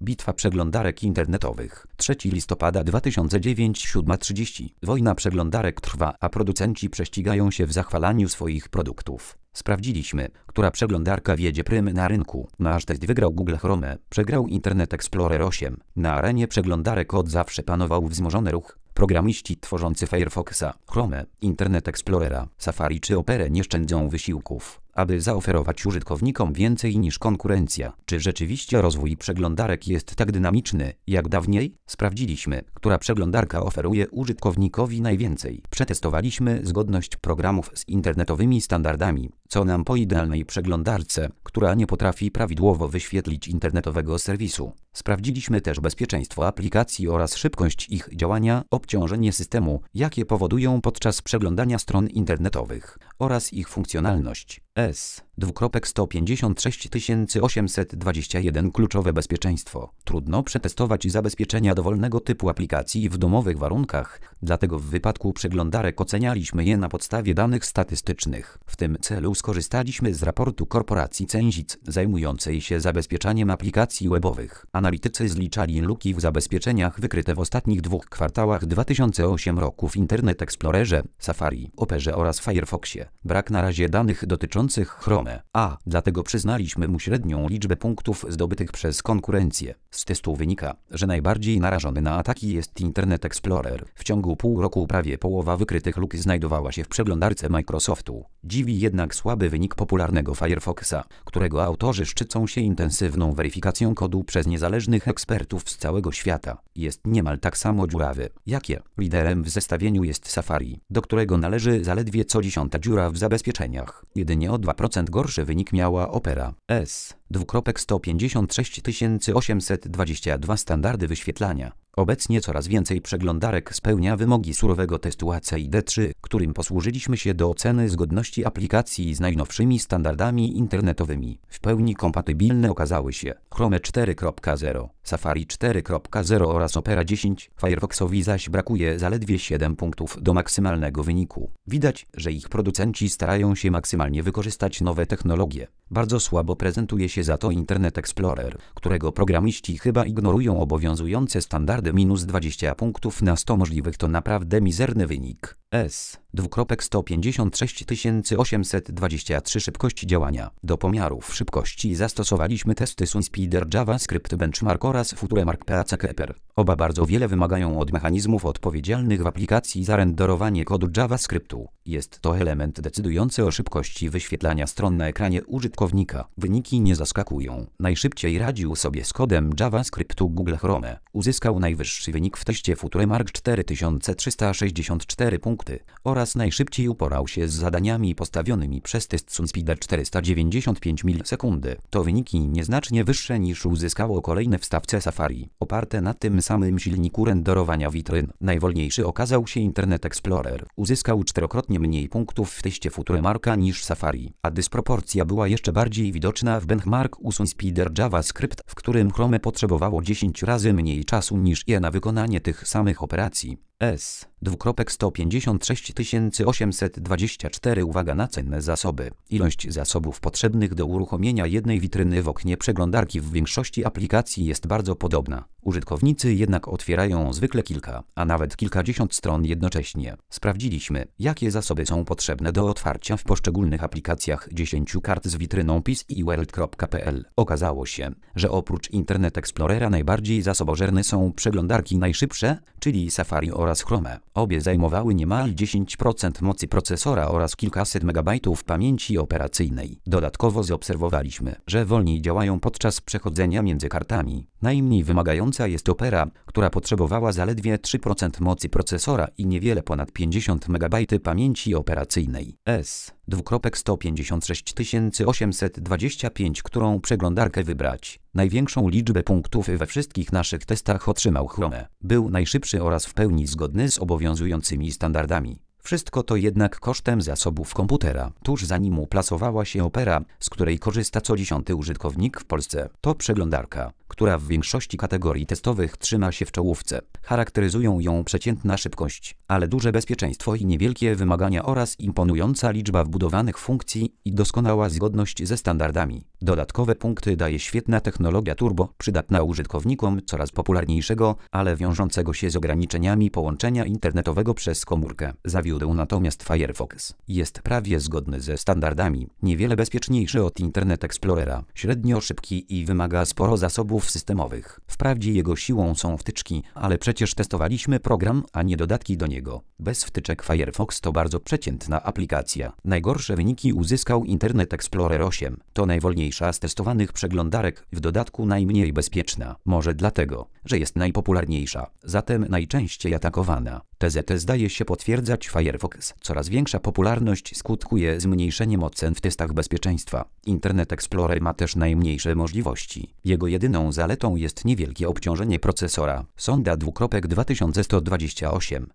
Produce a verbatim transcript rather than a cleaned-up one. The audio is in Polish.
Bitwa przeglądarek internetowych. trzeciego listopada dwa tysiące dziewiątego, siódma trzydzieści. Wojna przeglądarek trwa, a producenci prześcigają się w zachwalaniu swoich produktów. Sprawdziliśmy, która przeglądarka wiedzie prym na rynku. Nasz test wygrał Google Chrome, przegrał Internet Explorer osiem. Na arenie przeglądarek od zawsze panował wzmożony ruch. Programiści tworzący Firefoxa, Chrome, Internet Explorera, Safari czy Operę nie szczędzą wysiłków, aby zaoferować użytkownikom więcej niż konkurencja. Czy rzeczywiście rozwój przeglądarek jest tak dynamiczny, jak dawniej? Sprawdziliśmy, która przeglądarka oferuje użytkownikowi najwięcej. Przetestowaliśmy zgodność programów z internetowymi standardami, co nam po idealnej przeglądarce, która nie potrafi prawidłowo wyświetlić internetowego serwisu. Sprawdziliśmy też bezpieczeństwo aplikacji oraz szybkość ich działania, obciążenie systemu, jakie powodują podczas przeglądania stron internetowych, oraz ich funkcjonalność. S. sto pięćdziesiąt sześć tysięcy osiemset dwadzieścia jeden Kluczowe bezpieczeństwo. Trudno przetestować zabezpieczenia dowolnego typu aplikacji w domowych warunkach, dlatego w wypadku przeglądarek ocenialiśmy je na podstawie danych statystycznych. W tym celu skorzystaliśmy z raportu korporacji Censic zajmującej się zabezpieczaniem aplikacji webowych. Analitycy zliczali luki w zabezpieczeniach wykryte w ostatnich dwóch kwartałach dwa tysiące ósmego roku w Internet Explorerze, Safari, Operze oraz Firefoxie. Brak na razie danych dotyczących Chrome. A, dlatego przyznaliśmy mu średnią liczbę punktów zdobytych przez konkurencję. Z testu wynika, że najbardziej narażony na ataki jest Internet Explorer. W ciągu pół roku prawie połowa wykrytych luk znajdowała się w przeglądarce Microsoftu. Dziwi jednak słaby wynik popularnego Firefoxa, którego autorzy szczycą się intensywną weryfikacją kodu przez niezależnych ekspertów z całego świata. Jest niemal tak samo dziurawy, jakie. Liderem w zestawieniu jest Safari, do którego należy zaledwie co dziesiąta dziura w zabezpieczeniach. Jedynie o dwa procent gorszy wynik miała Opera. S. sto pięćdziesiąt sześć tysięcy osiemset dwadzieścia dwa Standardy wyświetlania. Obecnie coraz więcej przeglądarek spełnia wymogi surowego testu A C I D trzy, którym posłużyliśmy się do oceny zgodności aplikacji z najnowszymi standardami internetowymi. W pełni kompatybilne okazały się Chrome cztery kropka zero, Safari cztery kropka zero oraz Opera dziesięć, Firefoxowi zaś brakuje zaledwie siedem punktów do maksymalnego wyniku. Widać, że ich producenci starają się maksymalnie wykorzystać nowe technologie. Bardzo słabo prezentuje się za to Internet Explorer, którego programiści chyba ignorują obowiązujące standardy. Minus dwadzieścia punktów na sto możliwych to naprawdę mizerny wynik. S. sto pięćdziesiąt sześć tysięcy osiemset dwadzieścia trzy Szybkość działania. Do pomiarów szybkości zastosowaliśmy testy SunSpeeder JavaScript Benchmark oraz FutureMark P A C Keeper. Oba bardzo wiele wymagają od mechanizmów odpowiedzialnych w aplikacji za renderowanie kodu JavaScriptu. Jest to element decydujący o szybkości wyświetlania stron na ekranie użytkownika. Wyniki nie zaskakują. Najszybciej radził sobie z kodem JavaScriptu Google Chrome. Uzyskał najwyższy wynik w teście FutureMark cztery tysiące trzysta sześćdziesiąt cztery punkty oraz najszybciej uporał się z zadaniami postawionymi przez test SunSpeeder czterysta dziewięćdziesiąt pięć milisekund. To wyniki nieznacznie wyższe niż uzyskało kolejne w stawce Safari, oparte na tym samym silniku renderowania witryn. Najwolniejszy okazał się Internet Explorer. Uzyskał czterokrotnie mniej punktów w teście FutureMarka niż Safari, a dysproporcja była jeszcze bardziej widoczna w benchmarku SunSpeeder JavaScript, w którym Chrome potrzebowało dziesięć razy mniej czasu niż je na wykonanie tych samych operacji. S. sto pięćdziesiąt sześć tysięcy osiemset dwadzieścia cztery Uwaga na cenne zasoby. Ilość zasobów potrzebnych do uruchomienia jednej witryny w oknie przeglądarki w większości aplikacji jest bardzo podobna. Użytkownicy jednak otwierają zwykle kilka, a nawet kilkadziesiąt stron jednocześnie. Sprawdziliśmy, jakie zasoby są potrzebne do otwarcia w poszczególnych aplikacjach dziesięciu kart z witryną P I S i world kropka p l. Okazało się, że oprócz Internet Explorera najbardziej zasobożerne są przeglądarki najszybsze, czyli Safari oraz Chrome. Obie zajmowały niemal dziesięć procent mocy procesora oraz kilkaset megabajtów pamięci operacyjnej. Dodatkowo zaobserwowaliśmy, że wolniej działają podczas przechodzenia między kartami. Najmniej wymagająca jest Opera, która potrzebowała zaledwie trzy procent mocy procesora i niewiele ponad pięćdziesiąt megabajtów pamięci operacyjnej. S. sto pięćdziesiąt sześć tysięcy osiemset dwadzieścia pięć Którą przeglądarkę wybrać? Największą liczbę punktów we wszystkich naszych testach otrzymał Chrome. Był najszybszy oraz w pełni zgodny z obowiązującymi standardami. Wszystko to jednak kosztem zasobów komputera. Tuż za nim uplasowała się Opera, z której korzysta co dziesiąty użytkownik w Polsce. To przeglądarka, która w większości kategorii testowych trzyma się w czołówce. Charakteryzują ją przeciętna szybkość, ale duże bezpieczeństwo i niewielkie wymagania oraz imponująca liczba wbudowanych funkcji i doskonała zgodność ze standardami. Dodatkowe punkty daje świetna technologia turbo, przydatna użytkownikom coraz popularniejszego, ale wiążącego się z ograniczeniami połączenia internetowego przez komórkę. Zawiódł natomiast Firefox. Jest prawie zgodny ze standardami, niewiele bezpieczniejszy od Internet Explorera, średnio szybki i wymaga sporo zasobów systemowych. Wprawdzie jego siłą są wtyczki, ale przecież testowaliśmy program, a nie dodatki do niego. Bez wtyczek Firefox to bardzo przeciętna aplikacja. Najgorsze wyniki uzyskał Internet Explorer osiem. To najwolniejsza z testowanych przeglądarek, w dodatku najmniej bezpieczna. Może dlatego, że jest najpopularniejsza, zatem najczęściej atakowana. Tezę tę zdaje się potwierdzać Firefox. Coraz większa popularność skutkuje zmniejszeniem ocen w testach bezpieczeństwa. Internet Explorer ma też najmniejsze możliwości. Jego jedyną zaletą jest niewielkie obciążenie procesora. Sonda dwa tysiące sto dwadzieścia osiem.